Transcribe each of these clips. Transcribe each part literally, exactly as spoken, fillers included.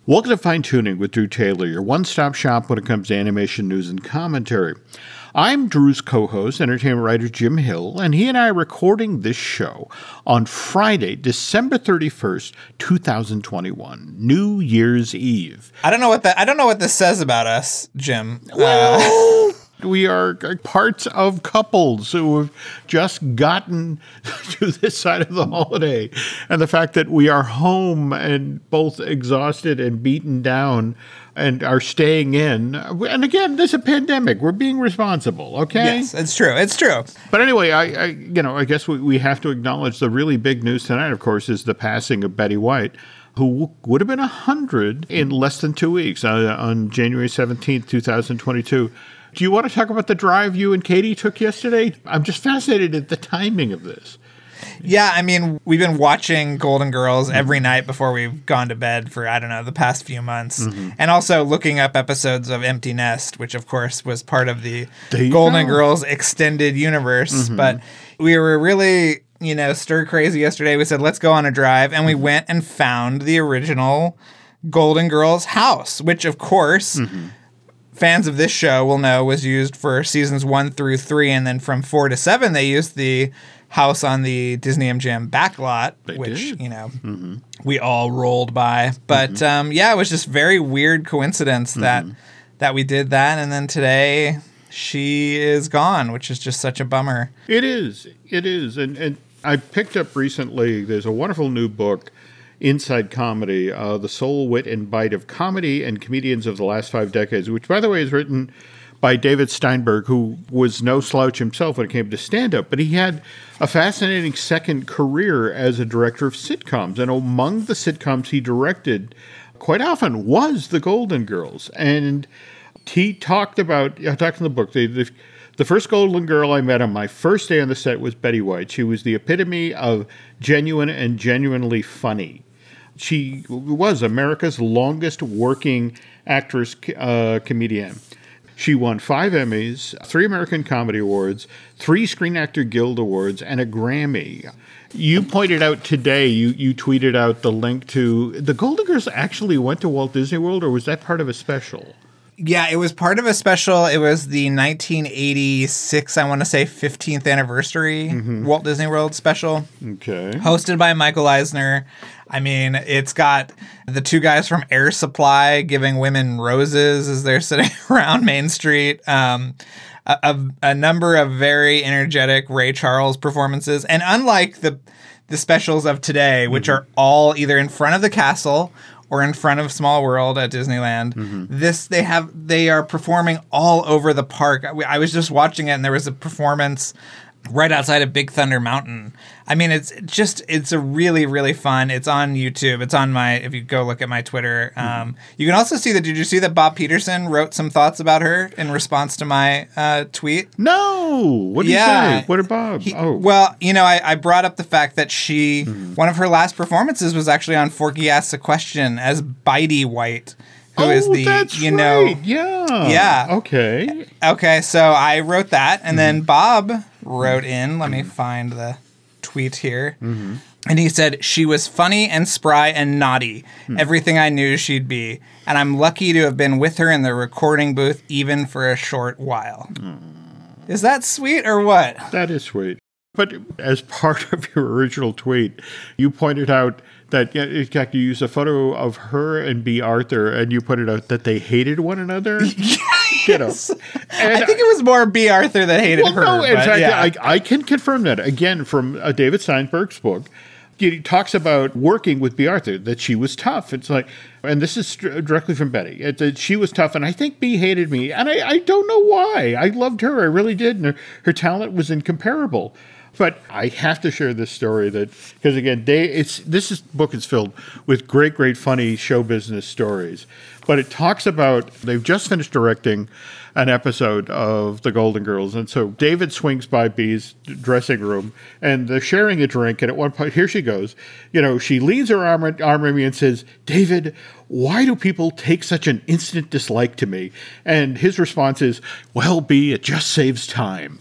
Welcome to Fine Tuning with Drew Taylor, your one-stop shop when it comes to animation news and commentary. I'm Drew's co-host, entertainment writer Jim Hill, and he and I are recording this show on Friday, December thirty-first, twenty twenty-one, New Year's Eve. I don't know what that. I don't know what this says about us, Jim. Well, uh, we are parts of couples who have just gotten to this side of the holiday, and the fact that we are home and both exhausted and beaten down and are staying in. And again, there's a pandemic. We're being responsible, okay? Yes, it's true. It's true. But anyway, I, I you know, I guess we, we have to acknowledge the really big news tonight, of course, is the passing of Betty White, who would have been one hundred in less than two weeks uh, on January seventeenth, twenty twenty-two. Do you want to talk about the drive you and Katie took yesterday? I'm just fascinated at the timing of this. Yeah, I mean, we've been watching Golden Girls every night before we've gone to bed for, I don't know, the past few months. Mm-hmm. And also looking up episodes of Empty Nest, which, of course, was part of the Golden go. Girls extended universe. Mm-hmm. But we were really, you know, stir crazy yesterday. We said, let's go on a drive. And we went and found the original Golden Girls house, which, of course... Mm-hmm. Fans of this show will know was used for seasons one through three, and then from four to seven, they used the house on the Disney M G M backlot, they which, did. you know, mm-hmm. we all rolled by. But, mm-hmm. um, yeah, it was just very weird coincidence that mm-hmm. that we did that, and then today she is gone, which is just such a bummer. It is. It is. And, and I picked up recently, there's a wonderful new book, Inside Comedy, uh, The Soul, Wit, and Bite of Comedy and Comedians of the Last Five Decades, which, by the way, is written by David Steinberg, who was no slouch himself when it came to stand-up, but he had a fascinating second career as a director of sitcoms, and among the sitcoms he directed quite often was The Golden Girls. And he talked about, I talked in the book, the, the The first Golden Girl I met on my first day on the set was Betty White. She was the epitome of genuine and genuinely funny. She was America's longest working actress uh, comedian. She won five Emmys, three American Comedy Awards, three Screen Actor Guild Awards, and a Grammy. You pointed out today, you, you tweeted out the link to, the Golden Girls actually went to Walt Disney World, or was that part of a special? Yeah, it was part of a special. It was the nineteen eighty-six, I want to say, fifteenth anniversary mm-hmm. Walt Disney World special. Okay. Hosted by Michael Eisner. I mean, it's got the two guys from Air Supply giving women roses as they're sitting around Main Street. Um, a, a, a number of very energetic Ray Charles performances. And unlike the the specials of today, which mm-hmm. are all either in front of the castle or in front of Small World at Disneyland. Mm-hmm. This, they have, they are performing all over the park. I, I was just watching it, and there was a performance right outside of Big Thunder Mountain. I mean, it's just, it's a really, really fun. It's on YouTube. It's on my, if you go look at my Twitter. Mm-hmm. Um, you can also see that, did you see that Bob Peterson wrote some thoughts about her in response to my uh, tweet? No! What did yeah. he say? What did Bob? He, oh. Well, you know, I, I brought up the fact that she, mm-hmm. one of her last performances was actually on Forky Asks a Question as Bitey White. Who oh, is the, that's you know, right. Yeah. Yeah. Okay. Okay, so I wrote that, and mm-hmm. then Bob wrote in, let me find the tweet here, mm-hmm. and he said, she was funny and spry and naughty, mm. everything I knew she'd be, and I'm lucky to have been with her in the recording booth even for a short while. Mm. Is that sweet or what? That is sweet. But as part of your original tweet, you pointed out that, in fact, you used a photo of her and B. Arthur, and you pointed out that they hated one another. Yes. You know, and I think it was more B. Arthur that hated well, her. No, in but, fact, yeah. I, I can confirm that. Again, from uh, David Steinberg's book, he talks about working with B. Arthur, that she was tough. It's like, and this is st- directly from Betty, it, that she was tough, and I think B. hated me, and I, I don't know why. I loved her, I really did, and her, her talent was incomparable. But I have to share this story that, because again, they, it's this is, book is filled with great, great, funny show business stories. But it talks about, they've just finished directing an episode of The Golden Girls. And so David swings by Bee's dressing room, and they're sharing a drink. And at one point, here she goes. You know, she leans her arm, arm around me and says, David, why do people take such an instant dislike to me? And his response is, well, Bee, it just saves time.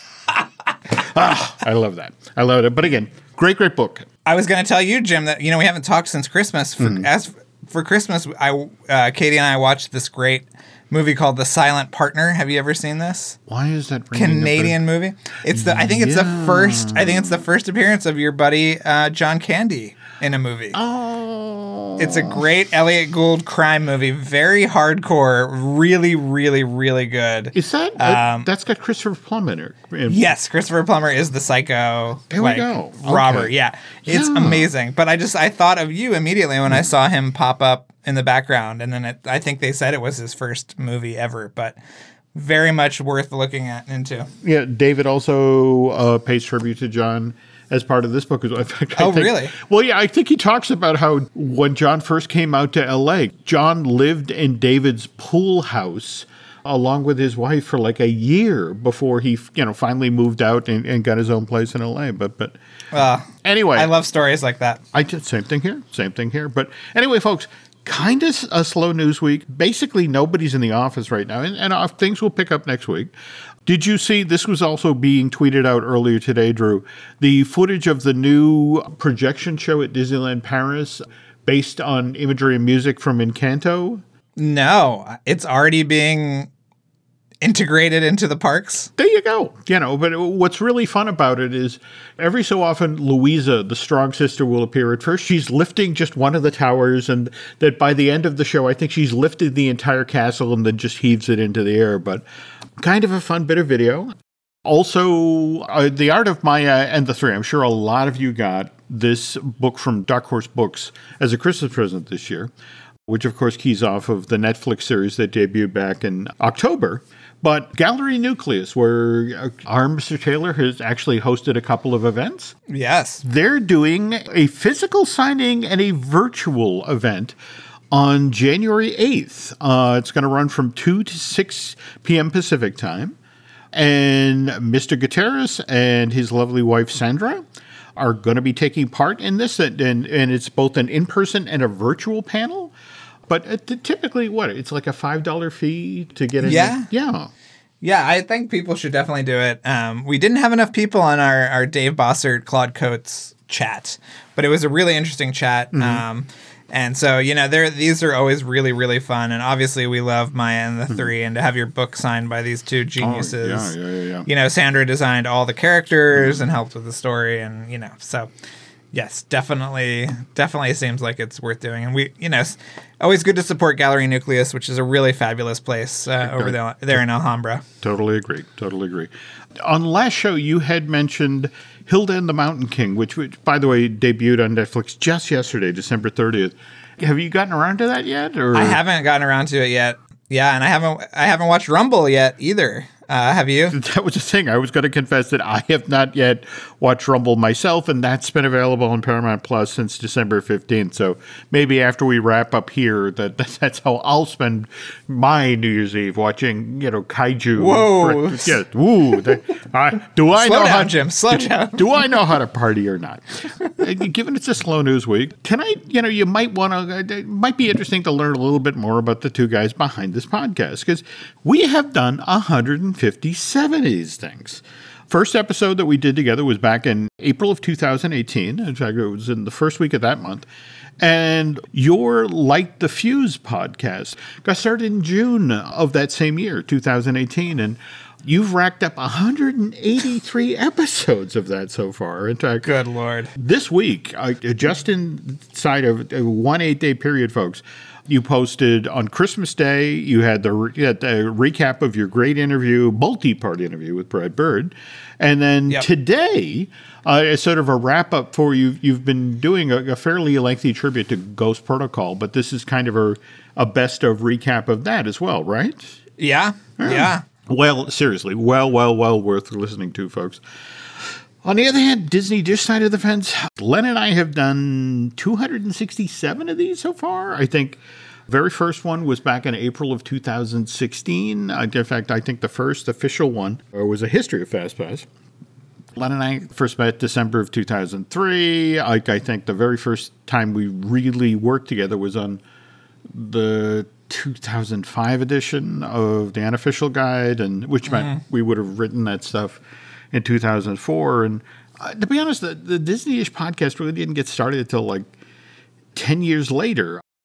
ah, I love that. I love it. But again, great, great book. I was going to tell you, Jim, that, you know, we haven't talked since Christmas. For, mm. As for Christmas, I uh, Katie and I watched this great movie called The Silent Partner. Have you ever seen this? Why is that ringing Canadian movie? It's the I think it's Yeah. the first I think it's the first appearance of your buddy uh, John Candy in a movie. Oh. It's a great Elliot Gould crime movie, very hardcore, really, really, really good. Is that Um, uh, that's got Christopher Plummer in it? Yes, Christopher Plummer is the psycho. There we like, go. Robber. Okay. Yeah, it's Yeah. amazing. But I just I thought of you immediately when I saw him pop up in the background, and then it, I think they said it was his first movie ever, but very much worth looking at into. Yeah, David also uh, pays tribute to John as part of this book. In fact, I Oh, think- really? Well, yeah, I think he talks about how when John first came out to L A, John lived in David's pool house along with his wife for like a year before he, you know, finally moved out and, and got his own place in L A. But, but Uh, anyway, I love stories like that. I did same thing here, same thing here. But anyway, folks, kind of a slow news week. Basically, nobody's in the office right now, and, and uh, things will pick up next week. Did you see, this was also being tweeted out earlier today, Drew, the footage of the new projection show at Disneyland Paris based on imagery and music from Encanto? No, it's already being integrated into the parks. There you go. You know, but what's really fun about it is every so often Louisa, the strong sister, will appear. At first, she's lifting just one of the towers, and that by the end of the show, I think she's lifted the entire castle and then just heaves it into the air. But kind of a fun bit of video. Also, uh, The Art of Maya and the Three. I'm sure a lot of you got this book from Dark Horse Books as a Christmas present this year, which of course keys off of the Netflix series that debuted back in October. But Gallery Nucleus, where our Mister Taylor has actually hosted a couple of events, Yes. they're doing a physical signing and a virtual event on January eighth. Uh, it's going to run from two to six p.m. Pacific time. And Mister Gutierrez and his lovely wife, Sandra, are going to be taking part in this. And, and, and it's both an in-person and a virtual panel. But uh, t- typically, what? It's like a five dollars fee to get in. Yeah. Yeah. Yeah, I think people should definitely do it. Um, we didn't have enough people on our, our Dave Bossert, Claude Coates chat, but it was a really interesting chat. Mm-hmm. Um, and so, you know, they're, these are always really, really fun. And obviously, we love Maya and the Three, and to have your book signed by these two geniuses. Mm-hmm. Oh, yeah, yeah, yeah, yeah. You know, Sandra designed all the characters and helped with the story, and, you know, so... Yes, definitely, definitely seems like it's worth doing. And we, you know, it's always good to support Gallery Nucleus, which is a really fabulous place uh, over there, there in Alhambra. Totally agree. Totally agree. On the last show, you had mentioned Hilda and the Mountain King, which, which, by the way, debuted on Netflix just yesterday, December thirtieth. Have you gotten around to that yet? Or I haven't gotten around to it yet. Yeah, and I haven't, I haven't watched Rumble yet either. Uh, have you? That was the thing. I was going to confess that I have not yet watched Rumble myself, and that's been available on Paramount Plus since December fifteenth. So maybe after we wrap up here, that that's how I'll spend my New Year's Eve, watching, you know, kaiju. Whoa. Yeah. Ooh. That, I, do I Slow know down, how, Jim. Slow do, down. Do I know how to party or not? Uh, Given it's a slow news week, tonight, you know, you might want to. It might be interesting to learn a little bit more about the two guys behind this podcast, because we have done one hundred fifty-seven of these things. First episode that we did together was back in April of two thousand eighteen. In fact, it was in the first week of that month. And your Light the Fuse podcast got started in June of that same year, two thousand eighteen. And you've racked up one hundred eighty-three episodes of that so far. In fact, Good Lord. this week, uh, just inside of a one eight-day period, folks, you posted on Christmas Day, you had the, you had the recap of your great interview, multi-part interview with Brad Bird. And then Yep. today, uh, as sort of a wrap-up for you, you've been doing a, a fairly lengthy tribute to Ghost Protocol, but this is kind of a, a best-of recap of that as well, right? Yeah, yeah. Well, seriously, well, well, well worth listening to, folks. On the other hand, Disney Dish side of the fence, Len and I have done two hundred sixty-seven of these so far. I think very first one was back in April of two thousand sixteen. Uh, in fact, I think the first official one uh, was a history of FastPass. Len and I first met December of two thousand three. I, I think the very first time we really worked together was on the two thousand five edition of the Unofficial Guide, and which meant we would have written that stuff in two thousand four. And uh, to be honest, the, the Disney-ish podcast really didn't get started until like ten years later.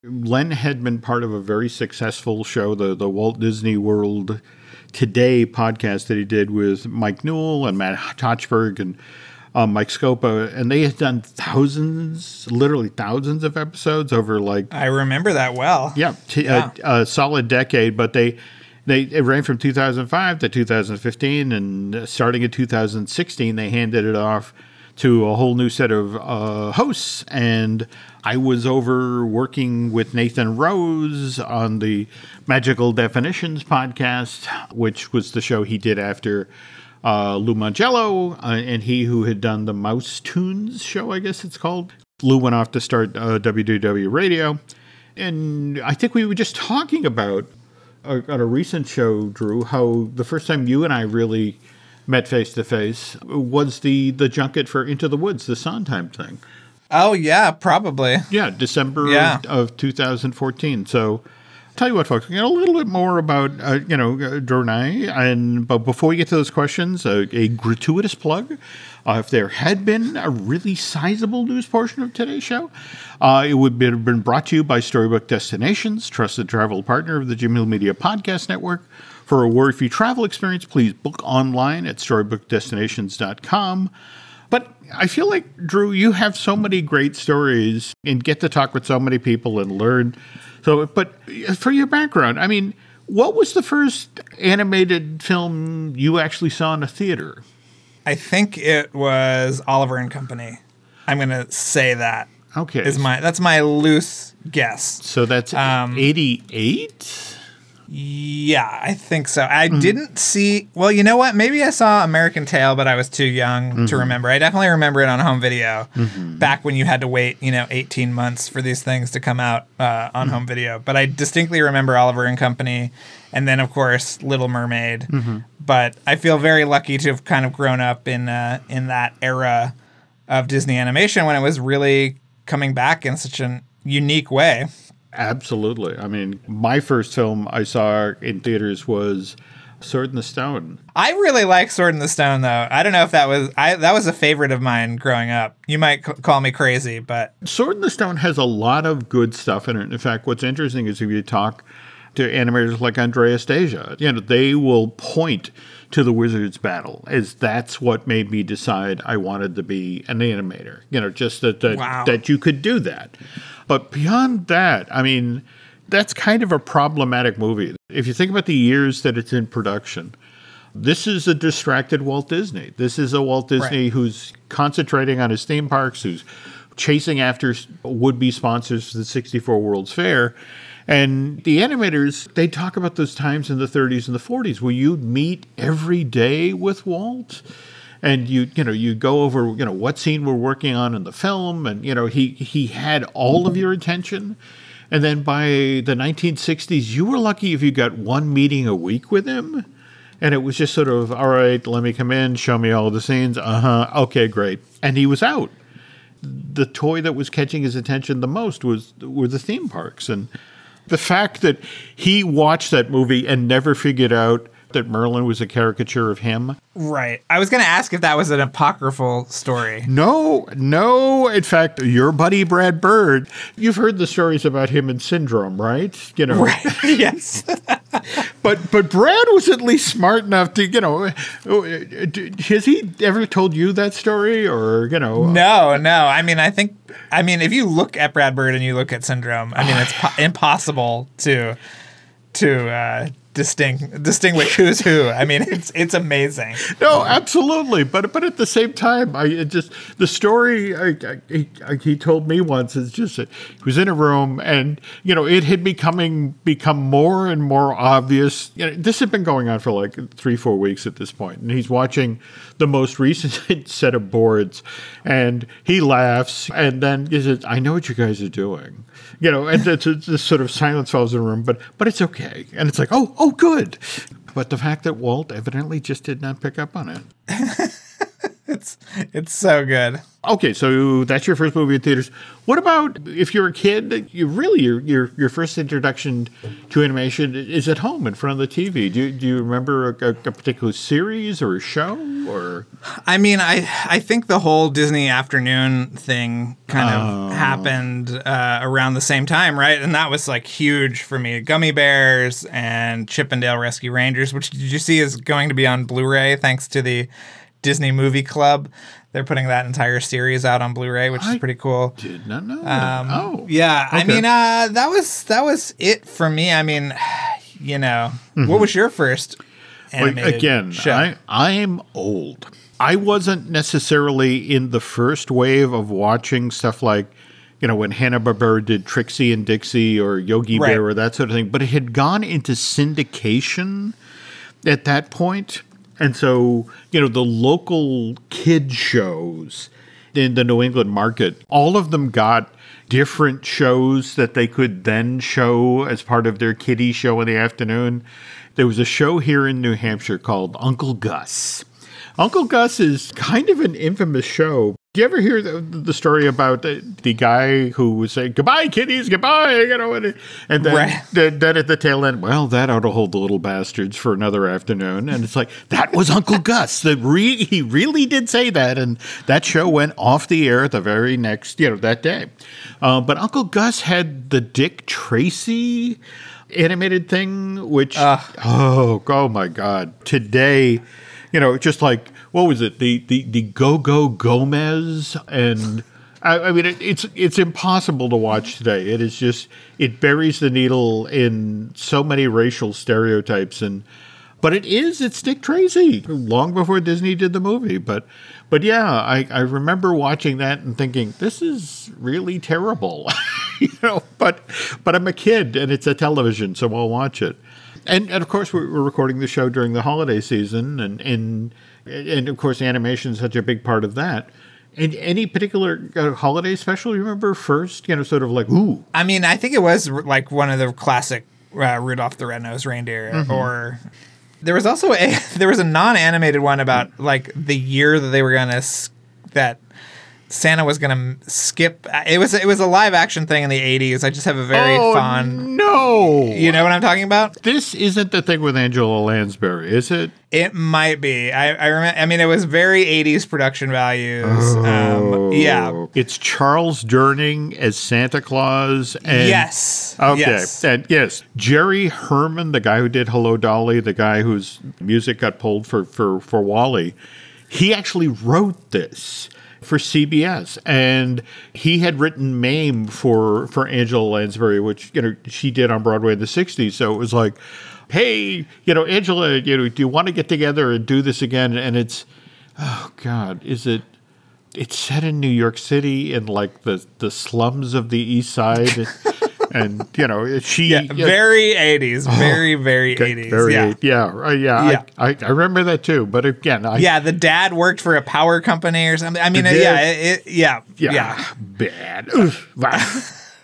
Len had been part of a very successful show, the, the Walt Disney World Today podcast that he did with Mike Newell and Matt Tochberg and um, Mike Scopa. And they had done thousands, literally thousands of episodes over like... I remember that well. Yeah, t- yeah. A, a solid decade. But they, they it ran from two thousand five to two thousand fifteen. And starting in two thousand sixteen, they handed it off to a whole new set of uh, hosts. And I was over working with Nathan Rose on the Magical Definitions podcast, which was the show he did after uh, Lou Mangello, uh, and he who had done the Mouse Tunes show, I guess it's called. Lou went off to start uh, W D W Radio. And I think we were just talking about, uh, on a recent show, Drew, how the first time you and I really met face-to-face was the, the junket for Into the Woods, the Sondheim thing. Oh, yeah, probably. Yeah, December yeah. Of, of two thousand fourteen. So, tell you what, folks, you know, a little bit more about, uh, you know, uh, Drew and I. And, but before we get to those questions, uh, a gratuitous plug. Uh, if there had been a really sizable news portion of today's show, uh, it would have been brought to you by Storybook Destinations, trusted travel partner of the Jim Hill Media Podcast Network. For a worry-free travel experience, please book online at storybook destinations dot com. But I feel like, Drew, you have so many great stories and get to talk with so many people and learn. So, but for your background, I mean, what was the first animated film you actually saw in a theater? I think it was Oliver and Company. I'm going to say that. Okay. Is my that's my loose guess. So that's um, eighty-eight? Yeah, I think so. I mm. didn't see... Well, you know what? Maybe I saw American Tail, but I was too young mm-hmm. to remember. I definitely remember it on home video mm-hmm. back when you had to wait, you know, eighteen months for these things to come out uh, on mm-hmm. home video. But I distinctly remember Oliver and Company, and then, of course, Little Mermaid. Mm-hmm. But I feel very lucky to have kind of grown up in uh, in that era of Disney animation when it was really coming back in such a unique way. Absolutely. I mean, my first film I saw in theaters was Sword in the Stone. I really like Sword in the Stone, though. I don't know if that was I, that was a favorite of mine growing up. You might c- call me crazy, but Sword in the Stone has a lot of good stuff in it. In fact, what's interesting is if you talk to animators like Andreas Deja, you know, they will point to the Wizards battle as that's what made me decide I wanted to be an animator. You know, just that that, wow. that you could do that. But beyond that, I mean, that's kind of a problematic movie. If you think about the years that it's in production, this is a distracted Walt Disney. This is a Walt Disney right. who's concentrating on his theme parks, who's chasing after would-be sponsors for the sixty-four World's Fair. And the animators, they talk about those times in the thirties and the forties where you'd meet every day with Walt. And you, you know, you go over, you know, what scene we're working on in the film, and you know, he he had all of your attention. And then by the nineteen sixties, you were lucky if you got one meeting a week with him, and it was just sort of, all right, let me come in, show me all the scenes, uh huh, okay, great, and he was out. The toy that was catching his attention the most was were the theme parks, and the fact that he watched that movie and never figured out that Merlin was a caricature of him. Right. I was going to ask if that was an apocryphal story. No, no. In fact, your buddy Brad Bird, you've heard the stories about him in Syndrome, right? You know. Right. Yes. but but Brad was at least smart enough to, you know, has he ever told you that story or, you know? No, no. I mean, I think, I mean, if you look at Brad Bird and you look at Syndrome, I mean, it's po- impossible to, to, uh, Distinct, distinguish who's who. I mean, it's it's amazing. No, absolutely. But but at the same time, I it just the story I, I, he, he told me once is just that he was in a room and you know it had becoming become more and more obvious. You know, this had been going on for like three four weeks at this point, and he's watching the most recent set of boards, and he laughs, and then he says, "I know what you guys are doing." You know, and it's, it's this sort of silence falls in the room, but but it's okay, and it's like, oh. Oh, good. But the fact that Walt evidently just did not pick up on it. It's it's so good. Okay, so that's your first movie in theaters. What about if you're a kid? You really your your your first introduction to animation is at home in front of the T V. Do you, do you remember a, a particular series or a show or? I mean, I I think the whole Disney afternoon thing kind of Oh. happened uh, around the same time, right? And that was like huge for me. Gummy Bears and Chip and Dale Rescue Rangers, which did you see is going to be on Blu-ray thanks to the Disney Movie Club. They're putting that entire series out on Blu-ray, which I is pretty cool. Did not know. That. Um, Oh, yeah. I okay. mean, uh, that was that was it for me. I mean, you know, what was your first Well, animated again, show? I I'm old. I wasn't necessarily in the first wave of watching stuff like, you know, when Hanna-Barbera did Trixie and Dixie or Yogi Right. Bear or that sort of thing, but it had gone into syndication at that point. And so, you know, the local kid shows in the New England market, all of them got different shows that they could then show as part of their kiddie show in the afternoon. There was a show here in New Hampshire called Uncle Gus. Uncle Gus is kind of an infamous show. Do you ever hear the, the story about the, the guy who was saying, goodbye, kiddies, goodbye, you know, and, and then, Right. then, then at the tail end, well, that ought to hold the little bastards for another afternoon. And it's like, that was Uncle Gus. The re- he really did say that. And that show went off the air the very next, you know, that day. Uh, but Uncle Gus had the Dick Tracy animated thing, which, oh, oh my God. Today, you know, just like, what was it? The the the Go Go Gomez, and I, I mean, it, it's it's impossible to watch today. It is just it buries the needle in so many racial stereotypes, and but it is it's Dick Tracy long before Disney did the movie. But but yeah, I I remember watching that and thinking this is really terrible, you know. But but I'm a kid and it's a television, so I'll watch it. And, and of course, we're, we're recording the show during the holiday season, and and, and of course, animation is such a big part of that. And any particular uh, holiday special you remember first? You know, sort of like, ooh. I mean, I think it was r- like one of the classic uh, Rudolph the Red-Nosed Reindeer, Mm-hmm. or there was also a there was a non-animated one about like the year that they were gonna s- that Santa was gonna skip. It was it was a live action thing in the eighties. I just have a very oh, fond. no. You know what I'm talking about? This isn't the thing with Angela Lansbury, is it? It might be. I I remember. I mean, it was very eighties production values. Um, yeah. Oh. It's Charles Durning as Santa Claus. And Yes. Okay. Yes. And yes, Jerry Herman, the guy who did Hello Dolly, the guy whose music got pulled for, for, for Wall-E, he actually wrote this for C B S, and he had written Mame for, for Angela Lansbury, which, you know, she did on Broadway in the sixties. So it was like, hey, you know, Angela, you know, do you want to get together and do this again? And it's, oh God, is it, it's set in New York City in like the, the slums of the East Side. And, you know, she... Yeah, you know, very eighties. Very, very okay, eighties. very- yeah. yeah, right, yeah. Yeah. I, I, I remember that too. But again, I... Yeah, the dad worked for a power company or something. I mean, The uh, yeah, dad- it, it, yeah, Yeah, yeah, bad. Ugh, wow.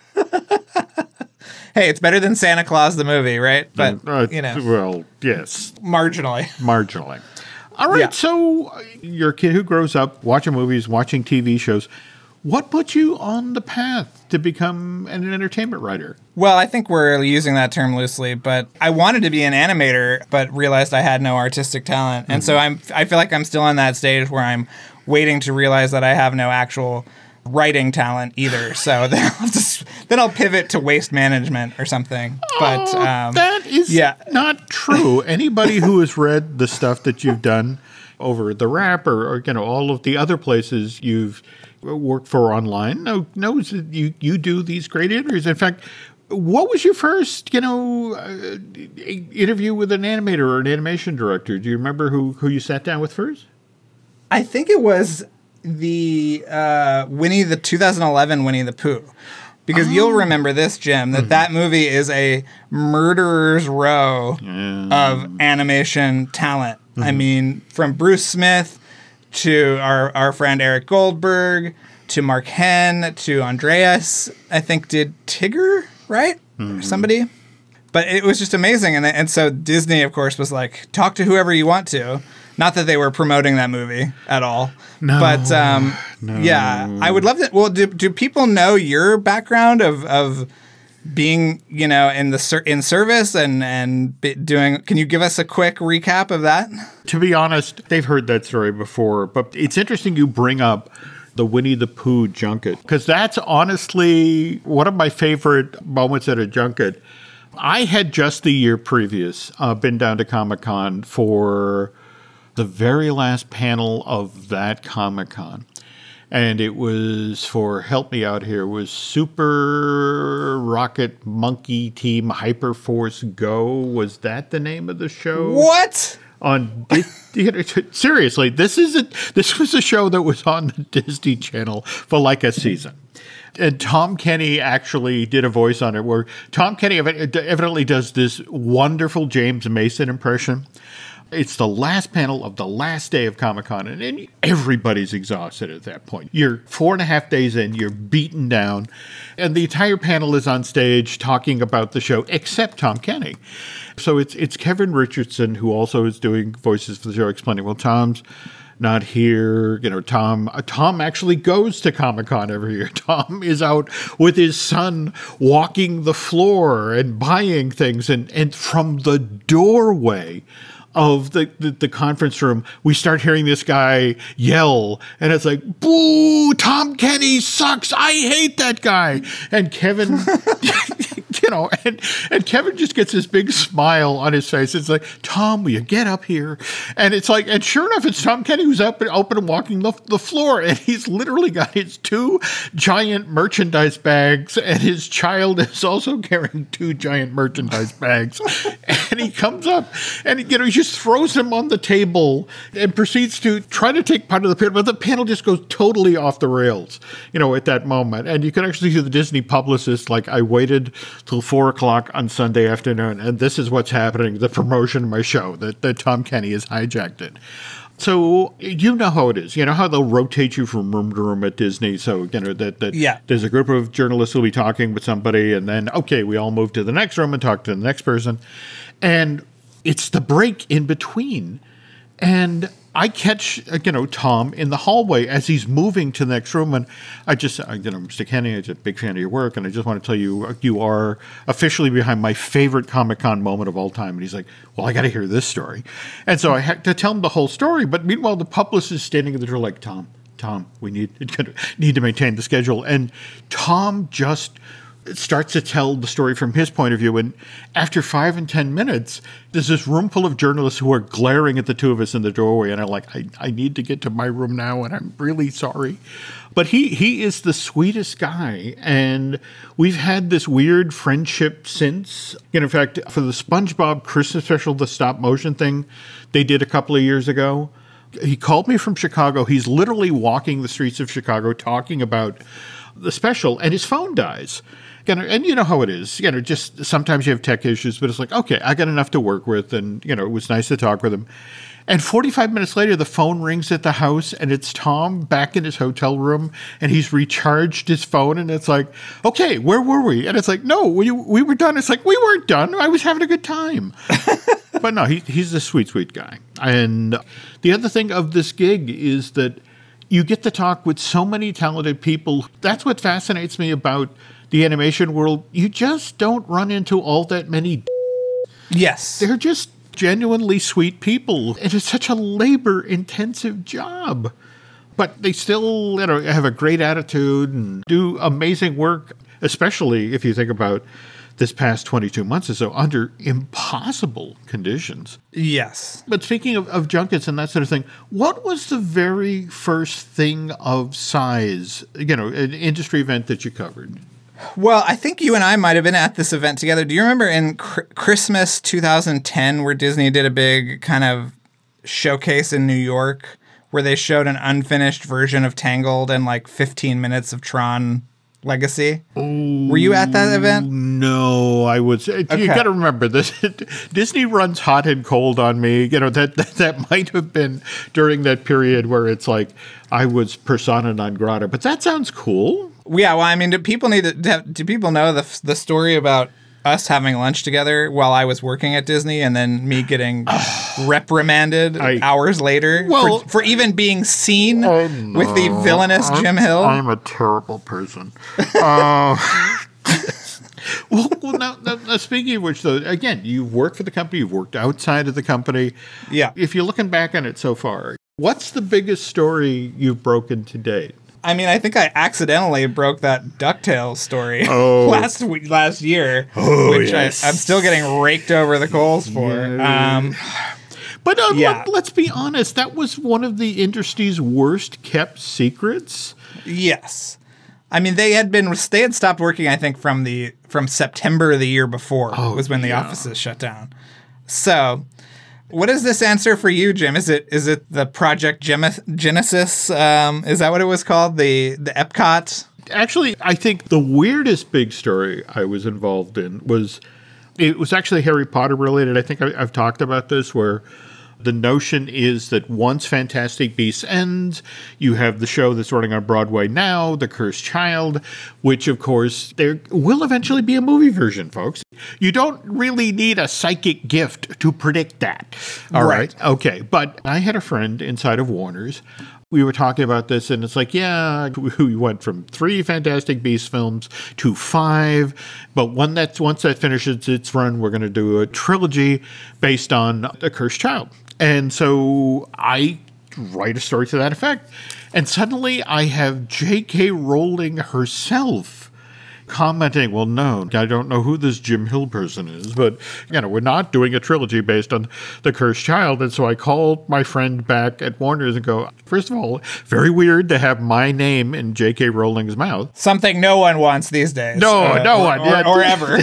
Hey, it's better than Santa Claus the movie, right? But Uh, you know, Well, yes, marginally. marginally. All right, Yeah. so uh, you're a kid who grows up watching movies, watching T V shows. What put you on the path to become an entertainment writer? Well, I think we're using that term loosely, but I wanted to be an animator, but realized I had no artistic talent, and so I'm. I feel like I'm still in that stage where I'm waiting to realize that I have no actual writing talent either. So then I'll just then I'll pivot to waste management or something. But Oh, um, that is yeah. not true. Anybody who has read the stuff that you've done over the Wrap or, or you know all of the other places you've worked for online know, knows that you you do these great interviews. In fact, what was your first you know uh, interview with an animator or an animation director? Do you remember who who you sat down with first? I think it was the uh, Winnie the two thousand eleven Winnie the Pooh. Because Oh. you'll remember this, Jim, that Mm-hmm. that movie is a murderer's row Mm. of animation talent. Mm-hmm. I mean, from Bruce Smith to our, our friend Eric Goldberg to Mark Henn to Andreas, I think did Tigger, right? Mm-hmm. Or somebody. But it was just amazing. And, and so Disney, of course, was like, talk to whoever you want to. Not that they were promoting that movie at all. No. But um, no. yeah, I would love to. Well, do do people know your background of of being, you know, in the ser- in service and and be doing? Can you give us a quick recap of that? To be honest, they've heard that story before, but it's interesting you bring up the Winnie the Pooh junket, because that's honestly one of my favorite moments at a junket. I had just the year previous uh, been down to Comic-Con for the very last panel of that Comic-Con. And it was for, help me out here, was Super Rocket Monkey Team Hyperforce Go. Was that the name of the show? What? On seriously, this is a this was a show that was on the Disney Channel for like a season. And Tom Kenny actually did a voice on it where Tom Kenny evidently does this wonderful James Mason impression. It's the last panel of the last day of Comic-Con, and everybody's exhausted at that point. You're four and a half days in, you're beaten down, and the entire panel is on stage talking about the show, except Tom Kenny. So it's it's Kevin Richardson, who also is doing voices for the show, explaining, well, Tom's not here. You know, Tom uh, Tom actually goes to Comic-Con every year. Tom is out with his son walking the floor and buying things, and, and from the doorway of the, the, the conference room, we start hearing this guy yell, and it's like, boo, Tom Kenny sucks. I hate that guy. And Kevin, you know, and, and Kevin just gets this big smile on his face. It's like, Tom, will you get up here? And it's like, and sure enough, it's Tom Kenny who's up and open and walking the, the floor. And he's literally got his two giant merchandise bags, and his child is also carrying two giant merchandise bags. And he comes up and, you know, he just throws him on the table and proceeds to try to take part of the panel, but the panel just goes totally off the rails, you know, at that moment. And you can actually see the Disney publicist, like, I waited till four o'clock on Sunday afternoon, and this is what's happening, the promotion of my show, that, that Tom Kenny has hijacked it. So you know how it is. You know how they'll rotate you from room to room at Disney. So, you know, that, that yeah. there's a group of journalists who'll be talking with somebody, and then, okay, we all move to the next room and talk to the next person. And it's the break in between. And I catch, you know, Tom in the hallway as he's moving to the next room. And I just, you know, Mister Kenny, I'm just a big fan of your work. And I just want to tell you, you are officially behind my favorite Comic-Con moment of all time. And he's like, well, I got to hear this story. And so I had to tell him the whole story. But meanwhile, the publicist is standing at the door like, Tom, Tom, we need, need to maintain the schedule. And Tom just starts to tell the story from his point of view. And after five and ten minutes, there's this room full of journalists who are glaring at the two of us in the doorway. And I'm like, I, I need to get to my room now, and I'm really sorry. But he, he is the sweetest guy. And we've had this weird friendship since. And in fact, for the SpongeBob Christmas special, the stop motion thing they did a couple of years ago, he called me from Chicago. He's literally walking the streets of Chicago talking about the special, and his phone dies. And you know how it is, you know, just sometimes you have tech issues, but it's like, okay, I got enough to work with. And, you know, it was nice to talk with him. And forty-five minutes later, the phone rings at the house, and it's Tom back in his hotel room, and he's recharged his phone. And it's like, okay, where were we? And it's like, no, we, we were done. It's like, we weren't done. I was having a good time. But no, he, he's a sweet, sweet guy. And the other thing of this gig is that you get to talk with so many talented people. That's what fascinates me about the animation world. You just don't run into all that many. Yes. They're just genuinely sweet people. It is such a labor-intensive job. But they still, you know, have a great attitude and do amazing work, especially if you think about this past twenty-two months or so, under impossible conditions. Yes. But speaking of, of junkets and that sort of thing, what was the very first thing of size, you know, an industry event that you covered? Well, I think you and I might have been at this event together. Do you remember in cr- Christmas two thousand ten where Disney did a big kind of showcase in New York where they showed an unfinished version of Tangled and like fifteen minutes of Tron Legacy? Oh, were you at that event? No, I was. Okay. You got to remember this. Disney runs hot and cold on me. You know, that, that that might have been during that period where it's like I was persona non grata. But that sounds cool. Yeah, well, I mean, do people need to, do people know the the story about us having lunch together while I was working at Disney and then me getting reprimanded I, hours later well, for, for even being seen oh, no. with the villainous I'm, Jim Hill. I'm a terrible person. uh, well, well now, now, now, speaking of which, though, again, you've worked for the company, you've worked outside of the company. Yeah. If you're looking back on it so far, what's the biggest story you've broken to date? I mean, I think I accidentally broke that DuckTales story oh. last week, last year, oh, which yes. I, I'm still getting raked over the coals for. Yeah. Um, but uh, yeah. let, let's be honest, that was one of the industry's worst kept secrets. Yes. I mean, they had been they had stopped working, I think, from the from September the year before oh, was when the yeah. offices shut down. So, what is this answer for you, Jim? Is it is it the Project Gem- Genesis? Um, is that what it was called? The the Epcot? Actually, I think the weirdest big story I was involved in was it was actually Harry Potter related. I think I, I've talked about this where. The notion is that once Fantastic Beasts ends, you have the show that's running on Broadway now, The Cursed Child, which, of course, there will eventually be a movie version, folks. You don't really need a psychic gift to predict that. All right. right. Okay. But I had a friend inside of Warner's. We were talking about this, and it's like, yeah, we went from three Fantastic Beasts films to five, but one that's, once that finishes its run, we're going to do a trilogy based on The Cursed Child. And so I write a story to that effect, and suddenly I have J K. Rowling herself commenting, well, no, I don't know who this Jim Hill person is, but, you know, we're not doing a trilogy based on The Cursed Child. And so I called my friend back at Warner's and go, first of all, very weird to have my name in J K. Rowling's mouth. Something no one wants these days. No, uh, no or, one. Or, Yeah. or ever.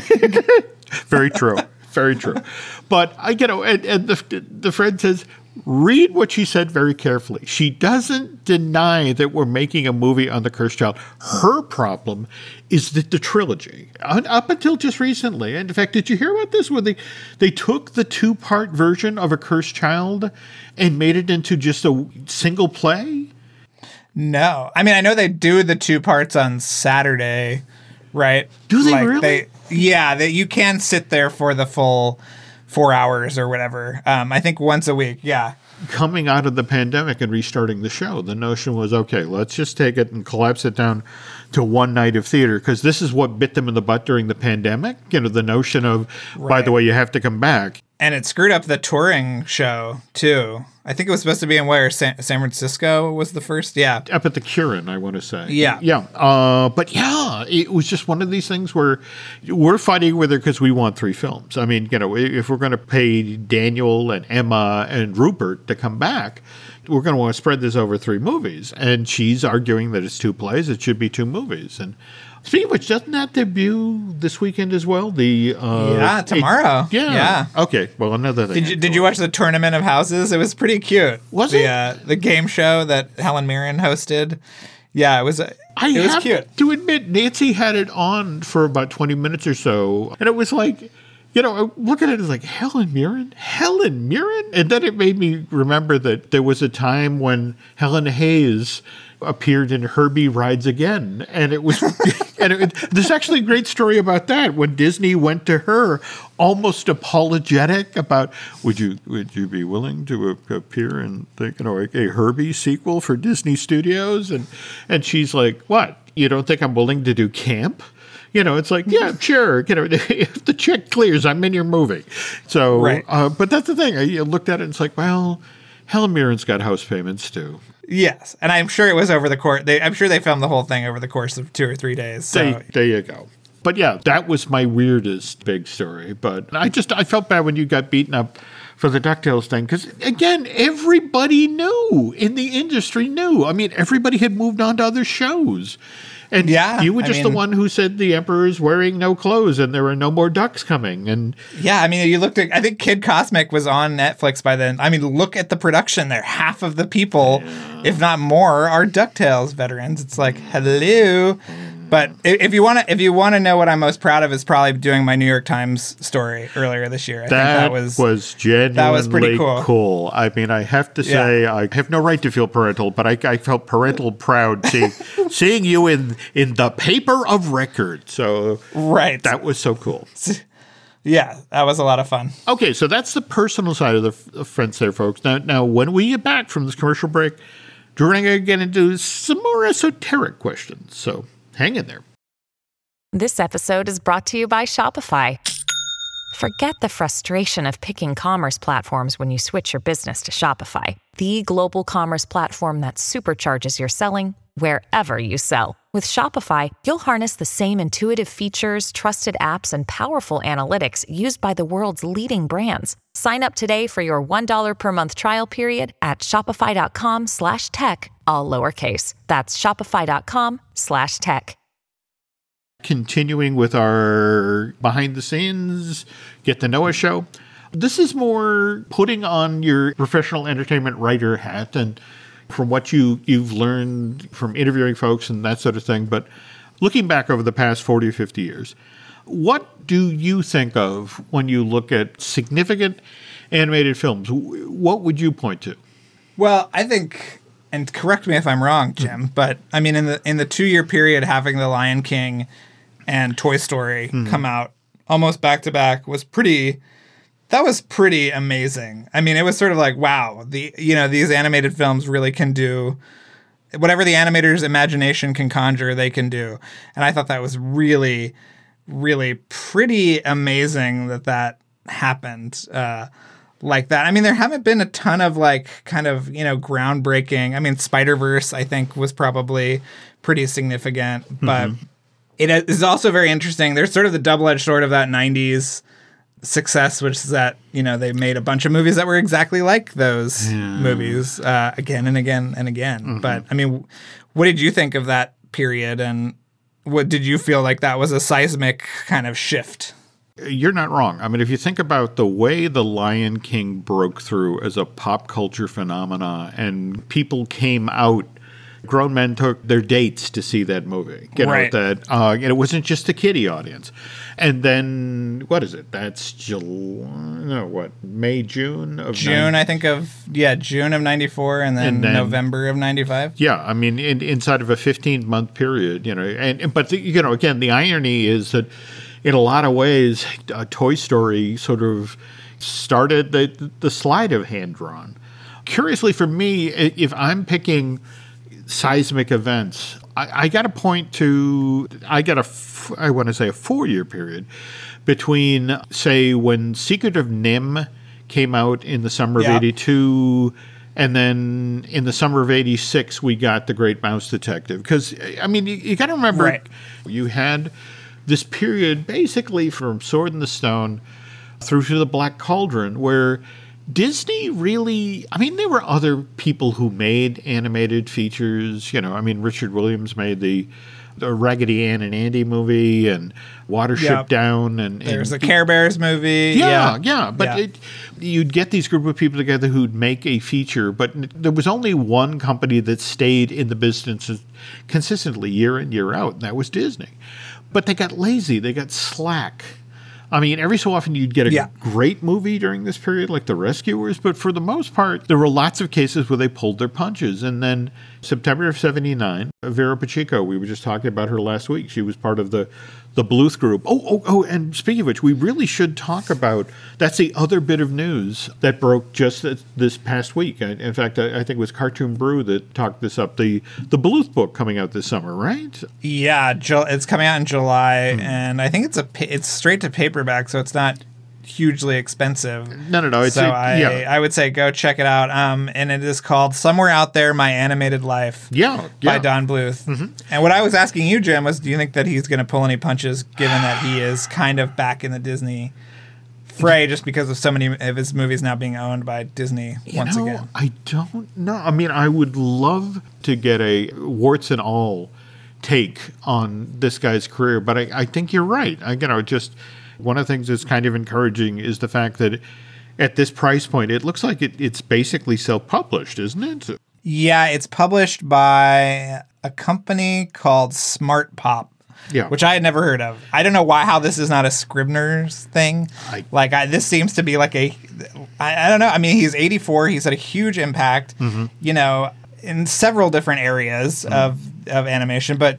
Very true. Very true. But, I, you know, and, and the, the friend says, read what she said very carefully. She doesn't deny that we're making a movie on The Cursed Child. Her problem is that the trilogy, up until just recently, and in fact, did you hear about this? Where they, they took the two-part version of A Cursed Child and made it into just a single play? No. I mean, I know they do the two parts on Saturday, right? Do they like really? They, yeah, that you can sit there for the full four hours or whatever. Um, I think once a week. Yeah. Coming out of the pandemic and restarting the show, the notion was, okay, let's just take it and collapse it down to one night of theater, because this is what bit them in the butt during the pandemic. You know, the notion of, right. by the way, you have to come back. And it screwed up the touring show, too. I think it was supposed to be in where? San, San Francisco was the first? Yeah. Up at the Curran, I want to say. Yeah. Yeah. Uh, but yeah, it was just one of these things where we're fighting with her because we want three films. I mean, you know, if we're going to pay Daniel and Emma and Rupert to come back, we're going to want to spread this over three movies. And she's arguing that it's two plays. It should be two movies. And speaking of which, doesn't that debut this weekend as well? The uh, yeah, tomorrow. It, yeah. yeah. Okay. Well, another thing. Did you Did you watch the Tournament of Houses? It was pretty cute. Was the, it uh, the game show that Helen Mirren hosted? Yeah, it was. Uh, I it was have cute. to admit, Nancy had it on for about twenty minutes or so, and it was like, you know, I look at it as like, Helen Mirren? Helen Mirren? And then it made me remember that there was a time when Helen Hayes appeared in Herbie Rides Again. And it was, and it, there's actually a great story about that when Disney went to her almost apologetic about, would you would you be willing to a- appear in the, you know, a, a Herbie sequel for Disney Studios? And, and she's like, what? You don't think I'm willing to do camp? You know, it's like, yeah, sure. You know, if the check clears, I'm in your movie. So, right. uh, but that's the thing. I looked at it and it's like, well, Helen Mirren's got house payments too. Yes, and I'm sure it was over the course. They, I'm sure they filmed the whole thing over the course of two or three days. So. There, there you go. But yeah, that was my weirdest big story. But I just I felt bad when you got beaten up for the DuckTales thing because again, everybody knew in the industry knew. I mean, everybody had moved on to other shows. And yeah, you were just I mean, the one who said the Emperor's wearing no clothes and there are no more ducks coming. And yeah, I mean, you looked at, I think Kid Cosmic was on Netflix by then. I mean, look at the production there. Half of the people, yeah. if not more, are DuckTales veterans. It's like, hello. But if you want to, if you want to know what I'm most proud of, is probably doing my New York Times story earlier this year. I that, think that was was genuinely that was pretty cool. cool. I mean, I have to say, yeah. I have no right to feel parental, but I, I felt parental proud seeing seeing you in in the paper of record. So right, that was so cool. Yeah, that was a lot of fun. Okay, so that's the personal side of the f- of Friends there, folks. Now, now, when we get back from this commercial break, we're going to get into some more esoteric questions. So hang in there. This episode is brought to you by Shopify. Forget the frustration of picking commerce platforms when you switch your business to Shopify, the global commerce platform that supercharges your selling wherever you sell. With Shopify, you'll harness the same intuitive features, trusted apps, and powerful analytics used by the world's leading brands. Sign up today for your one dollar per month trial period at shopify.com slash tech, all lowercase. That's shopify.com slash tech. Continuing with our behind the scenes, get to know us show. This is more putting on your professional entertainment writer hat and from what you, you've learned from interviewing folks and that sort of thing. But looking back over the past forty or fifty years, what do you think of when you look at significant animated films? What would you point to? Well, I think, and correct me if I'm wrong, Jim, but I mean, in the in the two-year period, having The Lion King and Toy Story mm-hmm. come out almost back-to-back was pretty... That was pretty amazing. I mean, it was sort of like, wow, the you know, these animated films really can do whatever the animator's imagination can conjure, they can do. And I thought that was really, really pretty amazing that that happened uh, like that. I mean, there haven't been a ton of like kind of, you know, groundbreaking. I mean, Spider-Verse, I think, was probably pretty significant, but mm-hmm. it is also very interesting. There's sort of the double-edged sword of that nineties success, which is that, you know, they made a bunch of movies that were exactly like those yeah. movies uh, again and again and again. Mm-hmm. But I mean, what did you think of that period, and what did you feel like that was a seismic kind of shift? You're not wrong. I mean, if you think about the way The Lion King broke through as a pop culture phenomena and people came out, grown men took their dates to see that movie. You know, right. that uh, and it wasn't just a kiddie audience. And then, what is it? That's July, no, what, May, June of June, nine- I think of, yeah, June of ninety-four and then, and then November of ninety-five. Yeah, I mean, in, inside of a fifteen-month period, you know. And But, the, you know, again, the irony is that in a lot of ways, uh, Toy Story sort of started the, the slide of hand-drawn. Curiously for me, if I'm picking seismic events, I, I got to point to, I got a, f- I want to say a four-year period between, say, when Secret of Nim came out in the summer yeah. of eighty-two, and then in the summer of eighty-six, we got The Great Mouse Detective. Because, I mean, you, you got to remember, right. you had this period basically from Sword in the Stone through to The Black Cauldron, where Disney really, I mean, there were other people who made animated features. You know, I mean, Richard Williams made the, the Raggedy Ann and Andy movie and Watership yep. Down. and There's and, a Care Bears movie. Yeah, yeah. yeah. But yeah. It, you'd get these group of people together who'd make a feature, but there was only one company that stayed in the business consistently year in, year out, and that was Disney. But they got lazy. They got slack. I mean, every so often you'd get a yeah. great movie during this period, like The Rescuers, but for the most part, there were lots of cases where they pulled their punches. And then September of seventy-nine, Vera Pacheco, we were just talking about her last week. She was part of the, the Bluth group. Oh, oh, oh, and speaking of which, we really should talk about, that's the other bit of news that broke just this past week. In fact, I think it was Cartoon Brew that talked this up, the, the Bluth book coming out this summer, right? Yeah, it's coming out in July, mm. and I think it's a it's straight to paperback, so it's not hugely expensive. No, no, no. It's so a, I, yeah. I would say go check it out. Um, and it is called Somewhere Out There, My Animated Life. Yeah, by yeah. Don Bluth. Mm-hmm. And what I was asking you, Jim, was do you think that he's going to pull any punches, given that he is kind of back in the Disney fray, just because of so many of his movies now being owned by Disney you once know, again? I don't know. I mean, I would love to get a warts and all take on this guy's career, but I, I think you're right. I, you know, just one of the things that's kind of encouraging is the fact that at this price point, it looks like it, it's basically self-published, isn't it? Yeah, it's published by a company called Smart Pop. Yeah. Which I had never heard of. I don't know why how this is not a Scribner's thing. I, like I, this seems to be like a, I, I don't know. I mean, he's eighty-four. He's had a huge impact, mm-hmm. you know, in several different areas mm-hmm. of of animation. But I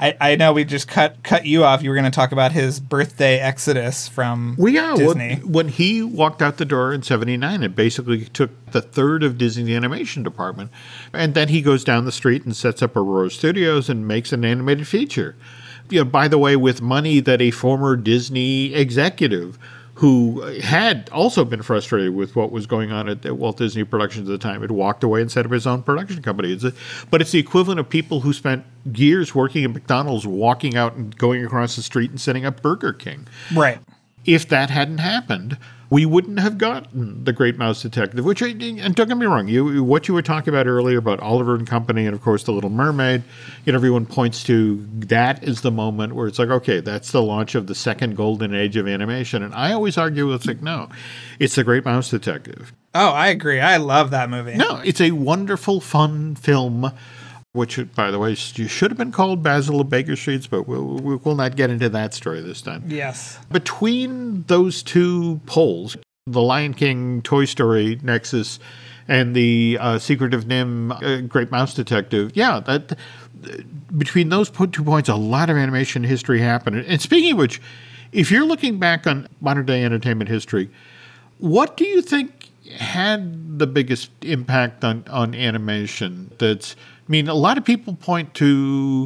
I, I know we just cut cut you off. You were going to talk about his birthday exodus from well, yeah, Disney. When, when he walked out the door in seventy-nine, it basically took the third of Disney's animation department. And then he goes down the street and sets up Aurora Studios and makes an animated feature. You know, by the way, with money that a former Disney executive who had also been frustrated with what was going on at Walt Disney Productions at the time had walked away and set up his own production company. It's a, but it's the equivalent of people who spent years working at McDonald's, walking out and going across the street and setting up Burger King. Right. If that hadn't happened, we wouldn't have gotten The Great Mouse Detective, which, I, and don't get me wrong, you what you were talking about earlier about Oliver and Company and, of course, The Little Mermaid, you know, everyone points to that as the moment where it's like, okay, that's the launch of the second golden age of animation. And I always argue, it's like, no, it's The Great Mouse Detective. Oh, I agree. I love that movie. No, it's a wonderful, fun film, which, by the way, should have been called Basil of Baker Street, but we'll, we'll not get into that story this time. Yes. Between those two poles, the Lion King, Toy Story nexus, and the uh, Secret of Nim, uh, Great Mouse Detective, yeah, that between those two points, a lot of animation history happened. And speaking of which, if you're looking back on modern-day entertainment history, what do you think had the biggest impact on, on animation? That's, I mean, a lot of people point to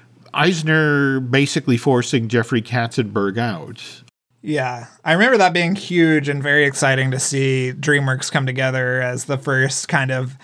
Eisner basically forcing Jeffrey Katzenberg out. Yeah, I remember that being huge and very exciting to see DreamWorks come together as the first kind of